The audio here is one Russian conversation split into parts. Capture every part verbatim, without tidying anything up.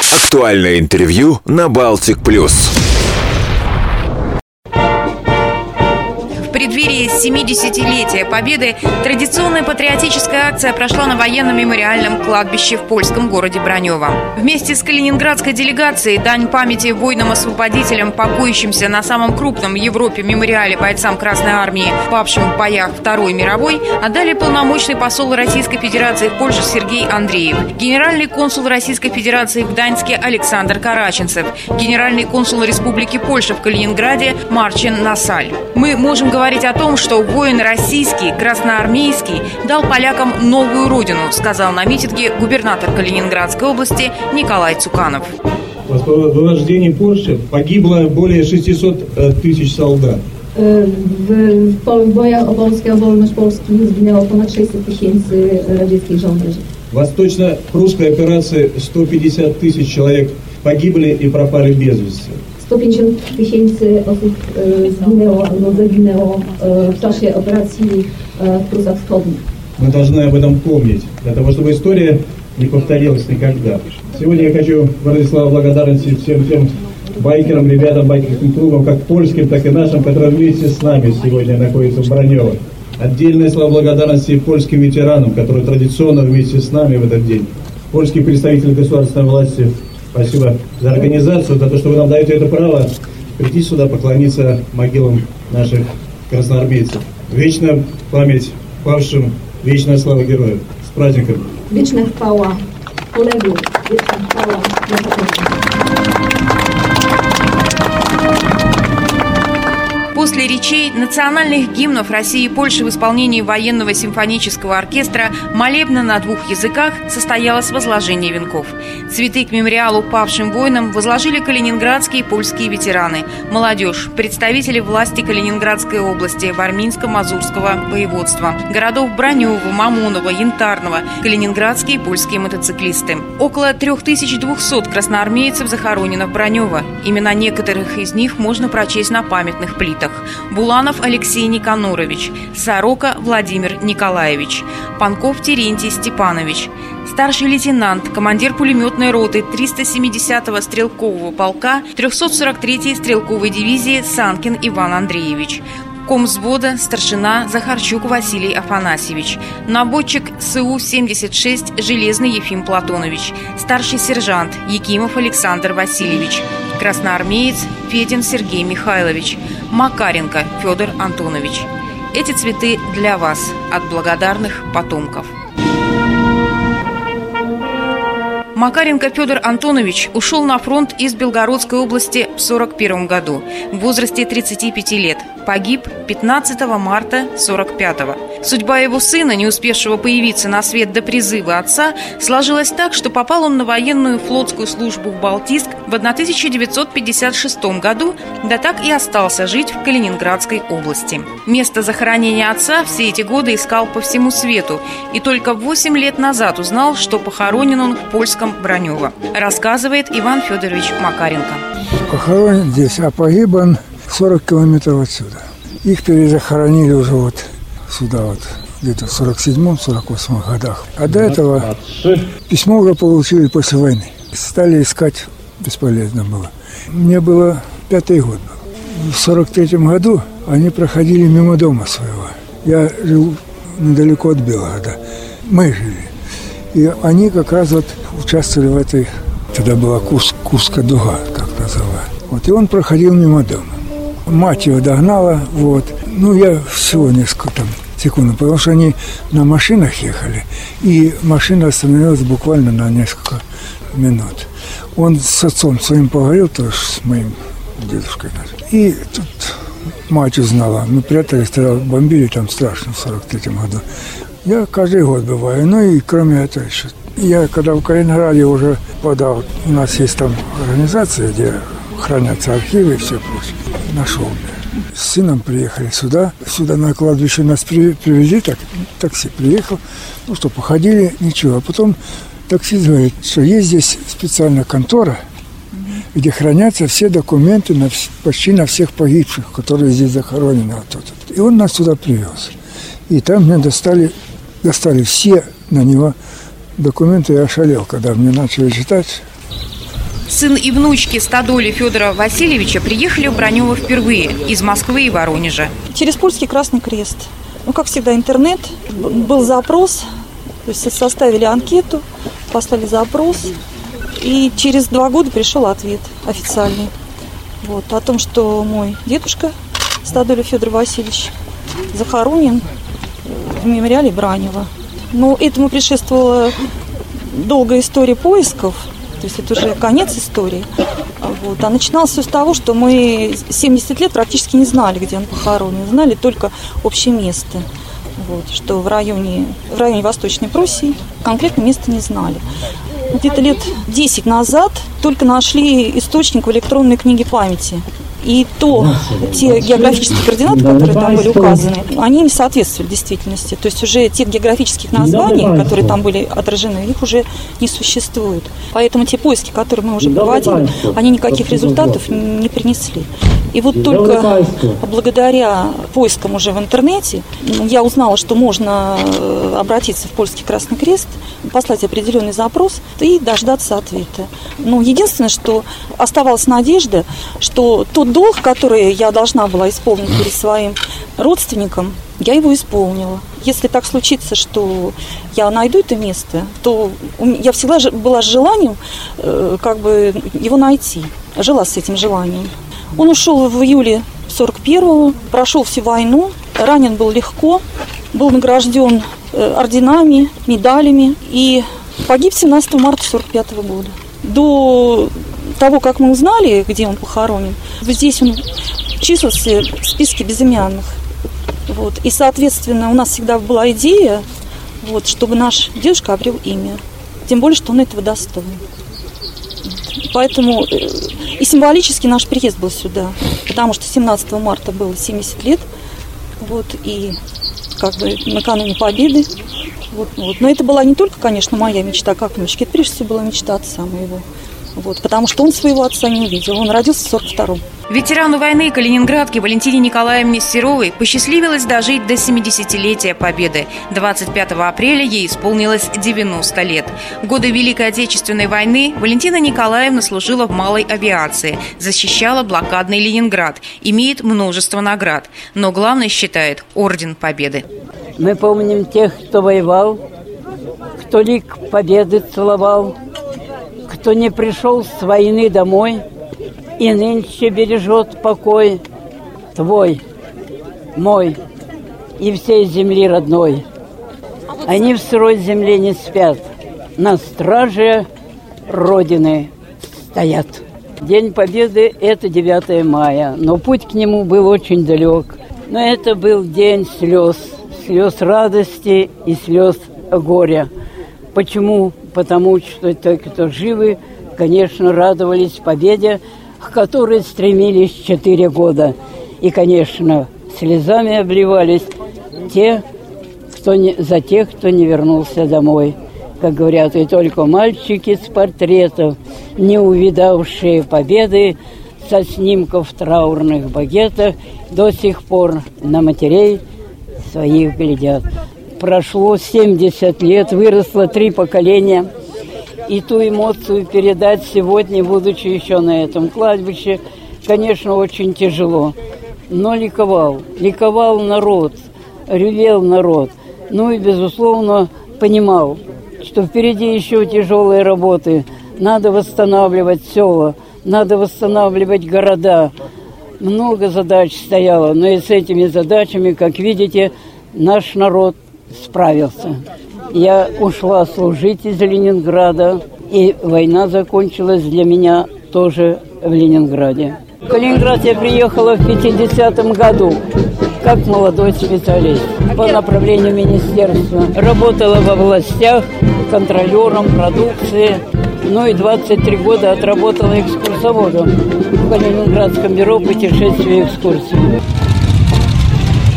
Актуальное интервью на Балтик Плюс. В преддверии семидесятилетия Победы традиционная патриотическая акция прошла на военно-мемориальном кладбище в польском городе Бранёво. Вместе с калининградской делегацией дань памяти воинам-освободителям, покоящимся на самом крупном в Европе мемориале бойцам Красной Армии, павшим в боях Второй мировой, отдали полномочный посол Российской Федерации в Польше Сергей Андреев, генеральный консул Российской Федерации в Гданьске Александр Караченцев, генеральный консул Республики Польша в Калининграде Марчин Насаль. Мы можем говорить о том, что воин российский, красноармейский, дал полякам новую родину, сказал на митинге губернатор Калининградской области Николай Цуканов. В освобождении Польши погибло более шестисот тысяч солдат. W bojach o Polskę, o wolność Polski zginęło ponad sześćset tysięcy radzieckich żołnierzy. В восточно-прусской операции сто пятьдесят тысяч человек погибли и пропали без вести. sto pięćdziesiąt tysięcy osób zginęło albo zaginęło w czasie operacji w Prusach Wschodnich. Мы должны об этом помнить, для того, чтобы история не повторилась никогда. Сегодня я хочу выразить слова благодарности всем тем байкерам, ребятам, байкерским клубам, как польским, так и нашим, которые вместе с нами сегодня находятся в Бранёво. Отдельное слова благодарности польским ветеранам, которые традиционно вместе с нами в этот день. Польские представители государственной власти, спасибо за организацию, за то, что вы нам даете это право прийти сюда, поклониться могилам наших красноармейцев. Вечная память павшим, вечная слава героев. С праздником! Вечная хвала poległych, wieczna chwała dla potomków. После речей национальных гимнов России и Польши в исполнении военного симфонического оркестра молебна на двух языках состоялось возложение венков. Цветы к мемориалу павшим воинам возложили калининградские и польские ветераны, молодежь, представители власти Калининградской области, Варминско-Мазурского воеводства, городов Бранёво, Мамоново, Янтарного, калининградские и польские мотоциклисты. Около трех тысяч двухсот красноармейцев захоронено в Бранёво. Имена некоторых из них можно прочесть на памятных плитах. Буланов Алексей Никанорович, Сорока Владимир Николаевич, Панков Терентий Степанович, старший лейтенант, командир пулеметной роты триста семидесятого стрелкового полка трёхсот сорок третьей стрелковой дивизии Санкин Иван Андреевич, комвзвода старшина Захарчук Василий Афанасьевич, наводчик СУ семьдесят шесть Железный Ефим Платонович, старший сержант Якимов Александр Васильевич, красноармеец Федин Сергей Михайлович, Макаренко Федор Антонович. Эти цветы для вас от благодарных потомков. Макаренко Федор Антонович ушел на фронт из Белгородской области в сорок первом году в возрасте тридцати пяти лет. Погиб пятнадцатого марта сорок пятого. Судьба его сына, не успевшего появиться на свет до призыва отца, сложилась так, что попал он на военную флотскую службу в Балтийск в тысяча девятьсот пятьдесят шестом году, да так и остался жить в Калининградской области. Место захоронения отца все эти годы искал по всему свету и только восемь лет назад узнал, что похоронен он в польском Бранёво, рассказывает Иван Федорович Макаренко. Похоронен здесь, а погиб он сорок километров отсюда. Их перезахоронили уже вот сюда вот, где-то в сорок седьмом — сорок восьмом годах. А до этого письмо уже получили после войны. Стали искать, бесполезно было. Мне было пятый год. В сорок третьем году они проходили мимо дома своего. Я жил недалеко от Белгорода. Мы жили. И они как раз вот участвовали в этой, тогда была Курс, Курская дуга, как называют. Вот, и он проходил мимо дома. Мать его догнала, вот. Ну, я всего несколько там секунд, потому что они на машинах ехали, и машина остановилась буквально на несколько минут. Он с отцом своим поговорил, тоже с моим дедушкой. И тут мать узнала. Мы прятались, тогда бомбили там страшно в сорок третьем году. Я каждый год бываю, ну и кроме этого еще. Я когда в Калининграде уже подал, у нас есть там организация, где хранятся архивы и все прочее, нашел меня. С сыном приехали сюда, сюда на кладбище нас привезли, так, такси приехал, ну что, походили, ничего. А потом таксист говорит, что есть здесь специальная контора, где хранятся все документы на, почти на всех погибших, которые здесь захоронены. Вот тут. И он нас туда привез. И там мне достали, достали все на него документы. Я ошалел, когда мне начали читать. Сын и внучки Стадоли Федора Васильевича приехали в Бранево впервые из Москвы и Воронежа. Через Польский Красный Крест. Ну, как всегда, интернет. Был запрос, то есть составили анкету, послали запрос. И через два года пришел ответ официальный. Вот, о том, что мой дедушка Стадоли Федор Васильевич захоронен в мемориале Бранева. Но этому предшествовала долгая история поисков, то есть это уже конец истории. Вот. А начиналось все с того, что мы семьдесят лет практически не знали, где он похоронен, знали только общее место, вот, что в районе, в районе Восточной Пруссии, конкретно место не знали. Где-то лет десять назад только нашли источник в электронной книге памяти. И то, те географические координаты, которые там были указаны, они не соответствовали действительности. То есть уже тех географических названий, которые там были отражены, их уже не существует. Поэтому те поиски, которые мы уже проводили, они никаких результатов не принесли. И вот только благодаря поискам уже в интернете я узнала, что можно обратиться в Польский Красный Крест, послать определенный запрос и дождаться ответа. Но единственное, что оставалась надежда, что тот долг, который я должна была исполнить перед своим родственником, я его исполнила. Если так случится, что я найду это место, то я всегда была с желанием как бы его найти. Жила с этим желанием. Он ушел в июле сорок первого, прошел всю войну, ранен был легко, был награжден орденами, медалями и погиб семнадцатого марта сорок пятого года. До того, как мы узнали, где он похоронен, здесь он числился в списке безымянных. Вот. И, соответственно, у нас всегда была идея, вот, чтобы наш дедушка обрел имя. Тем более, что он этого достоин. Поэтому и символически наш приезд был сюда, потому что семнадцатого марта было семьдесят лет, вот, и как бы накануне Победы. Вот, вот. Но это была не только, конечно, моя мечта как внучки, это прежде всего была мечта отца моего. Вот, потому что он своего отца не увидел, он родился в сорок втором. Ветерану войны калининградке Валентине Николаевне Серовой посчастливилось дожить до семидесятилетия Победы. двадцать пятого апреля ей исполнилось девяносто лет. В годы Великой Отечественной войны Валентина Николаевна служила в малой авиации, защищала блокадный Ленинград, имеет множество наград. Но главное, считает, Орден Победы. Мы помним тех, кто воевал, кто лик Победы целовал, кто не пришел с войны домой и нынче бережет покой твой, мой и всей земли родной. Они в сырой земле не спят, на страже Родины стоят. День Победы – это девятое мая, но путь к нему был очень далек. Но это был день слез, слез радости и слез горя. Почему? Потому что те, кто живы, конечно, радовались победе, к которой стремились четыре года. И, конечно, слезами обливались те, кто не, за тех, кто не вернулся домой. Как говорят, и только мальчики с портретов, не увидавшие победы, со снимков траурных багетов, до сих пор на матерей своих глядят. Прошло семьдесят лет, выросло три поколения. И ту эмоцию передать сегодня, будучи еще на этом кладбище, конечно, очень тяжело. Но ликовал, ликовал народ, ревел народ. Ну и, безусловно, понимал, что впереди еще тяжелые работы. Надо восстанавливать села, надо восстанавливать города. Много задач стояло, но и с этими задачами, как видите, наш народ справился. Я ушла служить из Ленинграда, и война закончилась для меня тоже в Ленинграде. В Калининград я приехала в пятидесятом году, как молодой специалист по направлению министерства. Работала во властях, контролером продукции. Ну и двадцать три года отработала экскурсоводом в Калининградском бюро путешествий и экскурсий.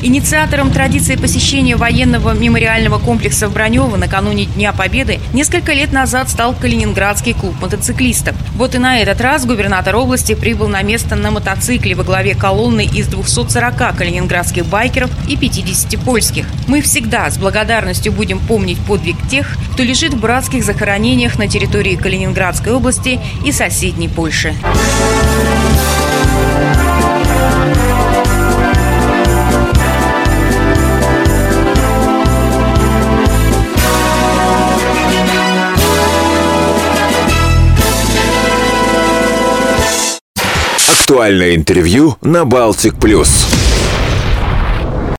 Инициатором традиции посещения военного мемориального комплекса в Бранево накануне Дня Победы несколько лет назад стал Калининградский клуб мотоциклистов. Вот и на этот раз губернатор области прибыл на место на мотоцикле во главе колонны из двухсот сорока калининградских байкеров и пятидесяти польских. Мы всегда с благодарностью будем помнить подвиг тех, кто лежит в братских захоронениях на территории Калининградской области и соседней Польши. Актуальное интервью на Балтик Плюс.